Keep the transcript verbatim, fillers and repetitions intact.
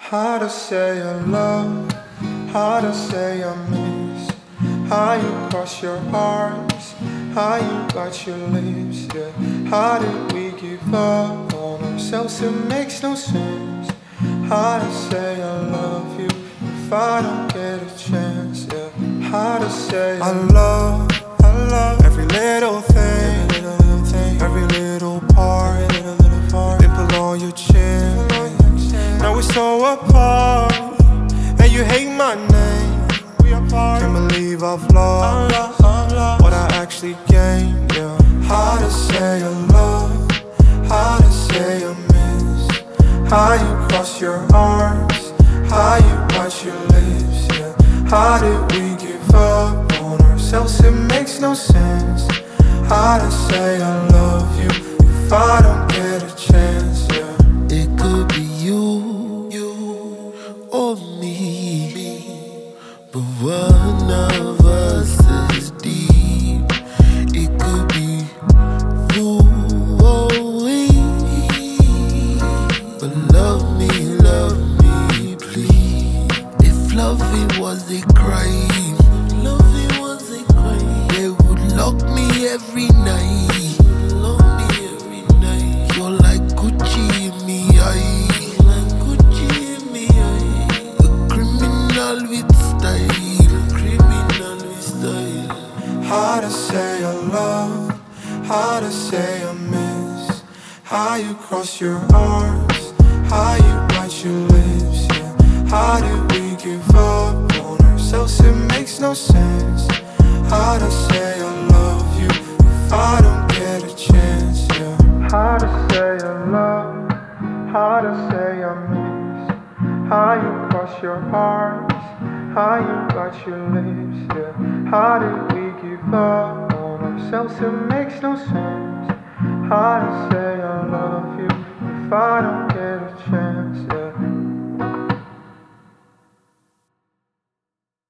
How to say I love, how to say I miss, how you cross your arms, how you bite your lips, yeah. How did we give up on ourselves? It makes no sense. How to say I love you if I don't get a chance, yeah. How to say I love, I love every little thing, every little, little thing, every little part, every little, little part, dimple on your chin. Now we're so apart, and you hate my name. We apart. Can't believe I've lost what I actually gained. Yeah. How to say I love, how to say I miss, how you cross your arms, how you bite your lips. Yeah. How did we give up on ourselves? It makes no sense. How to say I love you if I don't get a chance. Yeah. It could be you, you or me, but one of us is deep. It could be you or we, but love me, love me, please. If loving was a crime, loving was a crime, they would lock me every night. Lock me every night. You're like Gucci in me, I like Gucci in me, I a criminal with style, a criminal with style. How to say I love, how to say I miss, how you cross your arms, how you bite your lips, yeah. How did we give up on ourselves? It makes no sense. How to say I love you if I don't get a chance, yeah. How to say I love, how to say I miss, how you cross your arms, how you bite your lips, yeah. How did we give up on ourselves? It makes no sense. How to say I love you if I don't get a chance.